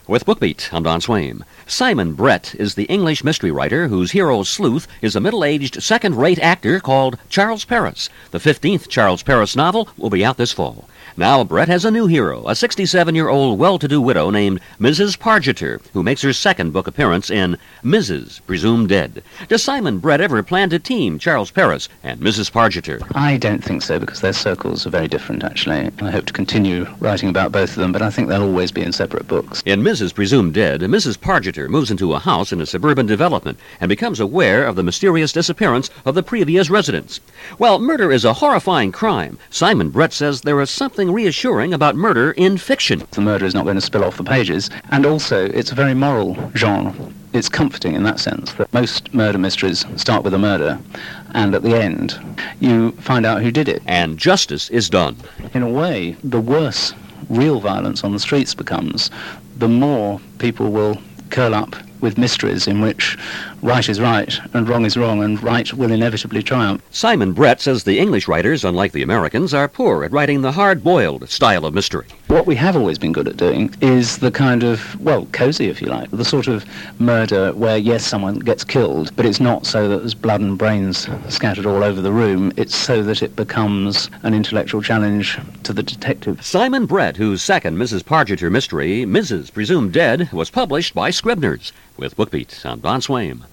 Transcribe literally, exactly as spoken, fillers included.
With BookBeat, I'm Don Swaim. Simon Brett is the English mystery writer whose hero sleuth is a middle-aged, second-rate actor called Charles Paris. The fifteenth Charles Paris novel will be out this fall. Now Brett has a new hero, a sixty-seven-year-old well-to-do widow named Missus Pargeter, who makes her second book appearance in Missus Presumed Dead. Does Simon Brett ever plan to team Charles Paris and Missus Pargeter? I don't think so, because their circles are very different, actually. I hope to continue writing about both of them, but I think they'll always be in separate books. In Missus Presumed Dead, Missus Pargeter moves into a house in a suburban development and becomes aware of the mysterious disappearance of the previous residents. While murder is a horrifying crime, Simon Brett says there is something reassuring about murder in fiction. The murder is not going to spill off the pages, and also it's a very moral genre. It's comforting in that sense, that most murder mysteries start with a murder, and at the end you find out who did it. And justice is done. In a way, the worse real violence on the streets becomes, the more people will curl up with mysteries in which right is right and wrong is wrong and right will inevitably triumph. Simon Brett says the English writers, unlike the Americans, are poor at writing the hard-boiled style of mystery. What we have always been good at doing is the kind of, well, cosy, if you like, the sort of murder where, yes, someone gets killed, but it's not so that there's blood and brains scattered all over the room. It's so that it becomes an intellectual challenge to the detective. Simon Brett, whose second Missus Pargeter mystery, Missus Presumed Dead, was published by Scribner's. With BookBeat, I'm Don Swaim.